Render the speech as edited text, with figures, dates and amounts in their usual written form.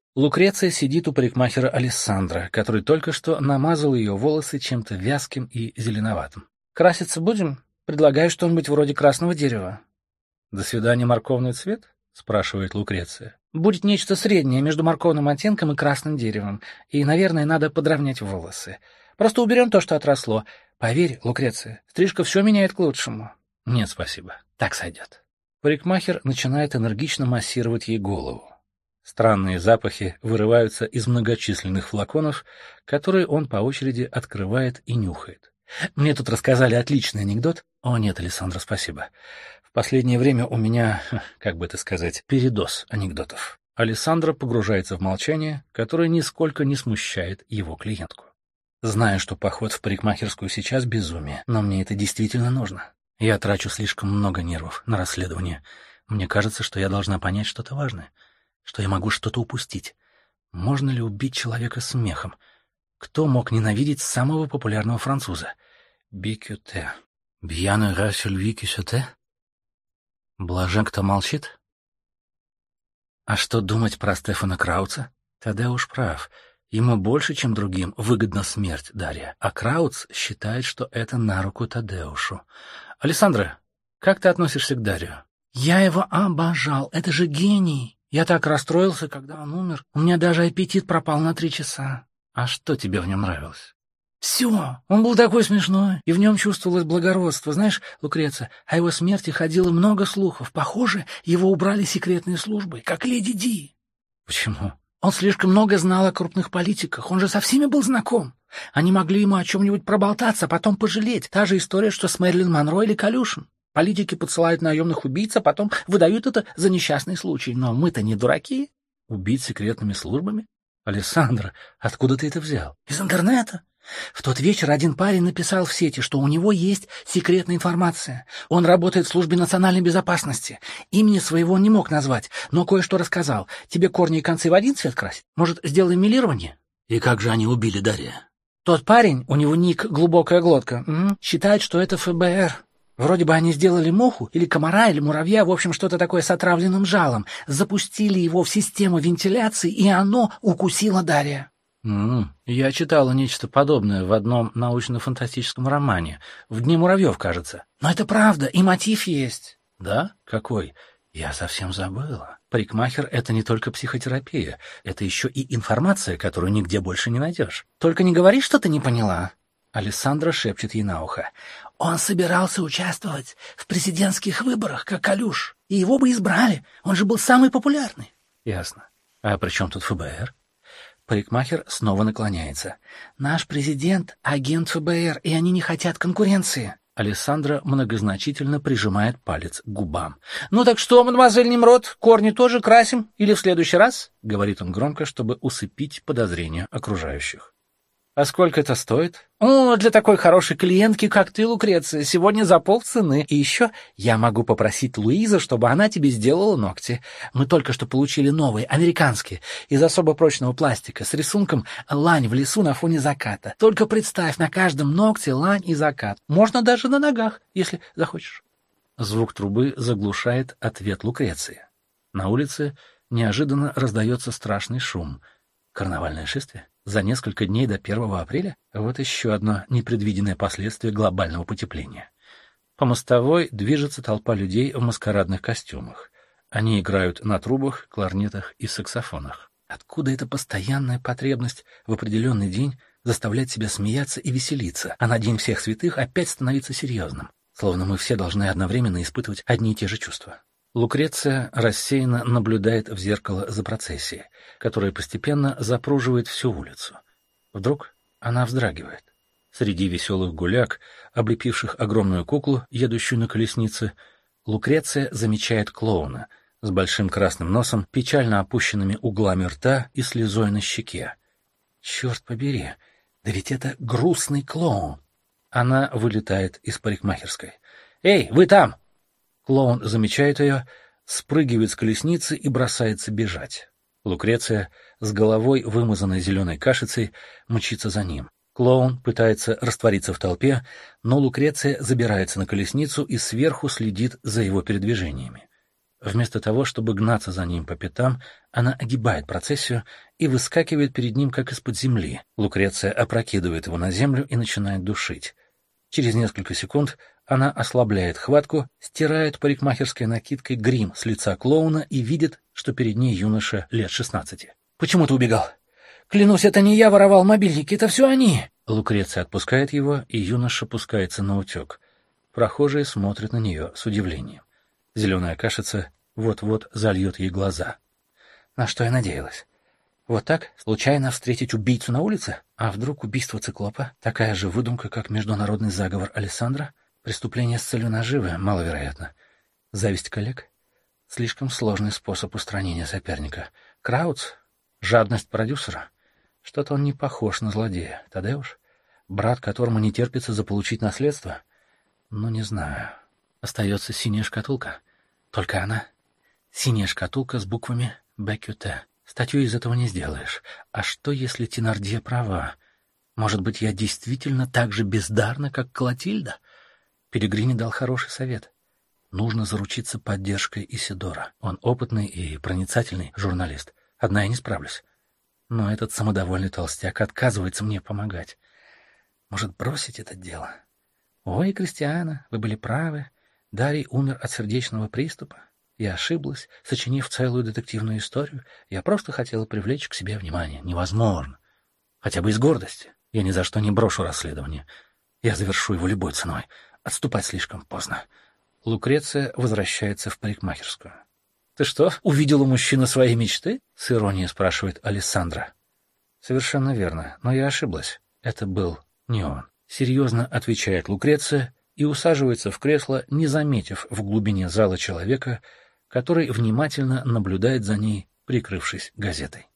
Лукреция сидит у парикмахера Алессандро, который только что намазал ее волосы чем-то вязким и зеленоватым. «Краситься будем? Предлагаю что-нибудь вроде красного дерева». «До свидания, морковный цвет?» — спрашивает Лукреция. «Будет нечто среднее между морковным оттенком и красным деревом, и, наверное, надо подровнять волосы. Просто уберем то, что отросло. Поверь, Лукреция, стрижка все меняет к лучшему». «Нет, спасибо. Так сойдет». Парикмахер начинает энергично массировать ей голову. Странные запахи вырываются из многочисленных флаконов, которые он по очереди открывает и нюхает. «Мне тут рассказали отличный анекдот». «О, нет, Алессандро, спасибо. В последнее время у меня, как бы это сказать, передоз анекдотов». Алессандро погружается в молчание, которое нисколько не смущает его клиентку. «Знаю, что поход в парикмахерскую сейчас безумие, но мне это действительно нужно. Я трачу слишком много нервов на расследование. Мне кажется, что я должна понять что-то важное, что я могу что-то упустить. Можно ли убить человека смехом? Кто мог ненавидеть самого популярного француза? Бикюте. Bien heureux celui qui se tait? Блажен, кто молчит? А что думать про Стефана Крауца? Тадеуш прав. Ему больше, чем другим, выгодна смерть Дарья. А Крауц считает, что это на руку Тадеушу. Алессандро, как ты относишься к Дарью? Я его обожал. Это же гений. Я так расстроился, когда он умер. У меня даже аппетит пропал на 3 часа. А что тебе в нем нравилось? Все. Он был такой смешной, и в нем чувствовалось благородство. Знаешь, Лукреция, о его смерти ходило много слухов. Похоже, его убрали секретные службы, как леди Ди. Почему? Он слишком много знал о крупных политиках. Он же со всеми был знаком. Они могли ему о чем-нибудь проболтаться, а потом пожалеть. Та же история, что с Мэрилин Монро или Калюшин. Политики подсылают наемных убийц, а потом выдают это за несчастный случай. Но мы-то не дураки. Убить секретными службами? Алессандро, откуда ты это взял? Из интернета. В тот вечер один парень написал в сети, что у него есть секретная информация. Он работает в службе национальной безопасности. Имени своего он не мог назвать, но кое-что рассказал. Тебе корни и концы в один цвет красить? Может, сделаем мелирование? И как же они убили Дарья? Тот парень, у него ник «Глубокая глотка», считает, что это ФБР. Вроде бы они сделали муху, или комара, или муравья, в общем, что-то такое с отравленным жалом. Запустили его в систему вентиляции, и оно укусило Дарья. Я читала нечто подобное в одном научно-фантастическом романе. «В дни муравьев», кажется. Но это правда, и мотив есть. Да? Какой? Я совсем забыла. Парикмахер — это не только психотерапия, это еще и информация, которую нигде больше не найдешь. Только не говори, что ты не поняла. Алессандро шепчет ей на ухо. Он собирался участвовать в президентских выборах, как Калюш, и его бы избрали. Он же был самый популярный. Ясно. А при чем тут ФБР? Парикмахер снова наклоняется. Наш президент — агент ФБР, и они не хотят конкуренции. Алессандро многозначительно прижимает палец к губам. «Ну так что, мадемуазель Немрод, корни тоже красим? Или в следующий раз?» — говорит он громко, чтобы усыпить подозрения окружающих. «А сколько это стоит?» «О, для такой хорошей клиентки, как ты, Лукреция, сегодня за полцены. И еще я могу попросить Луизу, чтобы она тебе сделала ногти. Мы только что получили новые, американские, из особо прочного пластика, с рисунком лань в лесу на фоне заката. Только представь, на каждом ногте лань и закат. Можно даже на ногах, если захочешь». Звук трубы заглушает ответ Лукреции. На улице неожиданно раздается страшный шум. Карнавальное шествие? За несколько дней до 1 апреля? Вот еще одно непредвиденное последствие глобального потепления. По мостовой движется толпа людей в маскарадных костюмах. Они играют на трубах, кларнетах и саксофонах. Откуда эта постоянная потребность в определенный день заставлять себя смеяться и веселиться, а на День всех святых опять становиться серьезным? Словно мы все должны одновременно испытывать одни и те же чувства. Лукреция рассеянно наблюдает в зеркало за процессией, которая постепенно запруживает всю улицу. Вдруг она вздрагивает. Среди веселых гуляк, облепивших огромную куклу, едущую на колеснице, Лукреция замечает клоуна с большим красным носом, печально опущенными углами рта и слезой на щеке. Черт побери, да ведь это грустный клоун. Она вылетает из парикмахерской. «Эй, вы там!» Клоун замечает ее, спрыгивает с колесницы и бросается бежать. Лукреция, с головой вымазанной зеленой кашицей, мчится за ним. Клоун пытается раствориться в толпе, но Лукреция забирается на колесницу и сверху следит за его передвижениями. Вместо того, чтобы гнаться за ним по пятам, она огибает процессию и выскакивает перед ним, как из-под земли. Лукреция опрокидывает его на землю и начинает душить. Через несколько секунд она ослабляет хватку, стирает парикмахерской накидкой грим с лица клоуна и видит, что перед ней юноша лет 16. «Почему ты убегал? Клянусь, это не я воровал мобильники, это все они!» Лукреция отпускает его, и юноша пускается наутек. Прохожие смотрят на нее с удивлением. Зеленая кашица вот-вот зальет ей глаза. На что я надеялась? Вот так, случайно встретить убийцу на улице? А вдруг убийство циклопа — такая же выдумка, как международный заговор Алессандро? Преступление с целью наживы? Маловероятно. Зависть коллег? Слишком сложный способ устранения соперника. Краудс? Жадность продюсера? Что-то он не похож на злодея. Тадеуш? Брат, которому не терпится заполучить наследство? Ну, не знаю. Остается синяя шкатулка. Только она. Синяя шкатулка с буквами БКТ. Статью из этого не сделаешь. А что, если Тенардье права? Может быть, я действительно так же бездарна, как Клотильда? Пелегрини дал хороший совет. Нужно заручиться поддержкой Исидора. Он опытный и проницательный журналист. Одна я не справлюсь. Но этот самодовольный толстяк отказывается мне помогать. Может, бросить это дело? Ой, Кристиана, вы были правы. Дарий умер от сердечного приступа. Я ошиблась, сочинив целую детективную историю. Я просто хотела привлечь к себе внимание. Невозможно. Хотя бы из гордости. Я ни за что не брошу расследование. Я завершу его любой ценой. Отступать слишком поздно. Лукреция возвращается в парикмахерскую. «Ты что, увидела мужчину своей мечты?» — с иронией спрашивает Алессандра. «Совершенно верно, но я ошиблась. Это был не он». Серьезно отвечает Лукреция и усаживается в кресло, не заметив в глубине зала человека, который внимательно наблюдает за ней, прикрывшись газетой.